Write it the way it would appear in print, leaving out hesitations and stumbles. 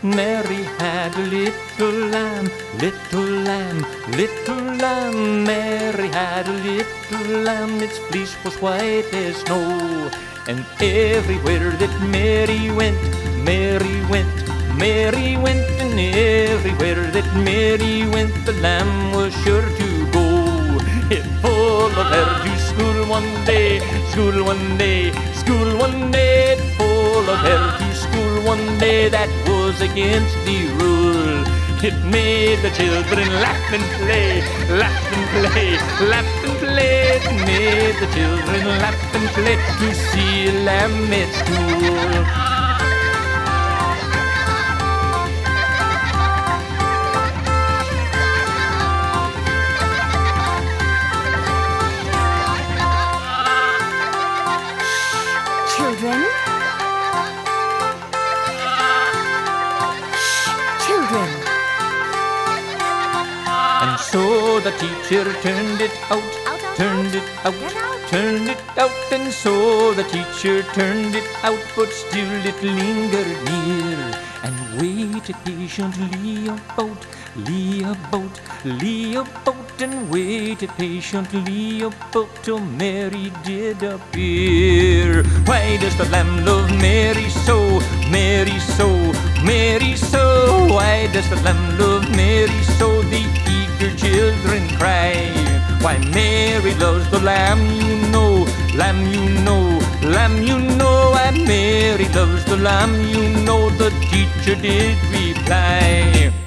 Mary had a little lamb, little lamb, little lamb. Mary had a little lamb, its fleece was white as snow. And everywhere that Mary went, Mary went, Mary went. And everywhere that Mary went, the lamb was sure to go. It followed her to school one day, school one day, school one day. It followed her to school one day, that was against the rule. It made the children laugh and play, laugh and play, laugh and play. It made the children laugh and play to see a lamb at school. Children? Children. And so the teacher turned it out, turned it out, turned it out. And so the teacher turned it out, but still it lingered near, and waited patiently about, about, about, and waited patiently about till Mary did appear. Why does the lamb love Mary so, Mary so, Mary so? Why does the lamb love Mary so? The eager children cry. Why Mary loves the lamb, you know, lamb, you know, lamb, you know. Why Mary loves the lamb, you know, the teacher did reply.